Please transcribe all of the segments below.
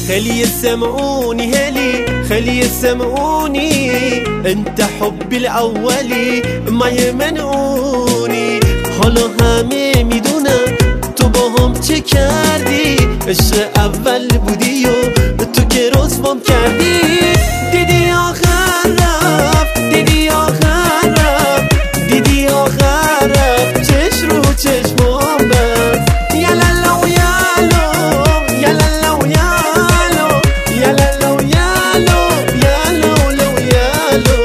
خلي يسمعوني خلي يسمعوني، انت حبي الاولي ما يمنعوني. حالا همه میدونن تو با هم چه کردی، عشق اول بودی و تو که رسوام کردی. دیدی آخر رفت، دیدی آخر رفت، دیدی آخر رفت، چش رو چشمام بست. یلالو یالو یلالو یالو یلالو یالو یالو یالو.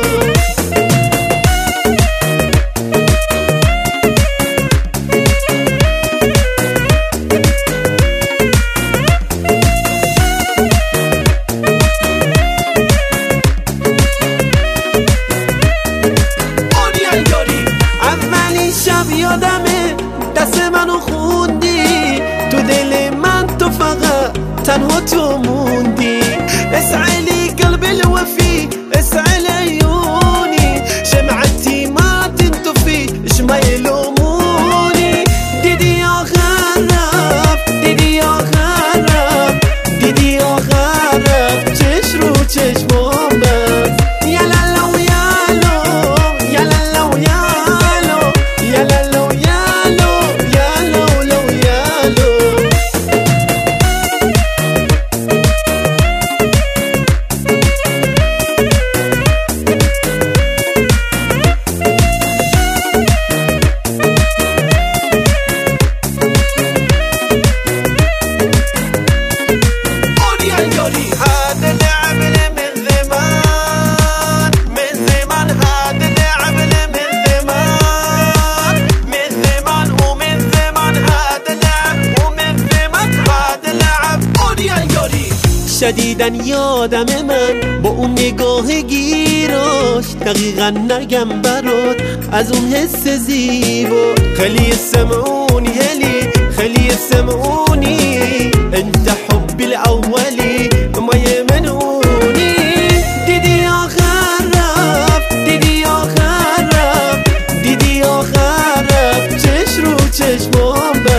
اولین شب یادمه دست منو خوندی، تو دل من تو فقط تنها تو موندی. اسعلي قلبي الوفي اسعل عيوني، شمعتي ما تنطفي اش ما يلوموني. دیدی آخر رفت، دیدی آخر رفت، دیدی آخر رفت، چش رو چشمام بست. یلالو یالو یلالو یالو یلالو یالو یالو یالو. هذا لعب من زمان، من زمان هذا لعب من زمان، من زمان ومن زمان هذا لعب، ومن زمان هذا لعب. شدیدن یادم من با اون نگاه گیراش، دقیقا نگم برات از اون حس زیبا. خلي يسمعوني خلي يسمعوني، انت حبي الاولي ما يمنعوني. دیدی آخر رفت، دیدی آخر رفت، دیدی آخر رفت، چش رو چشمام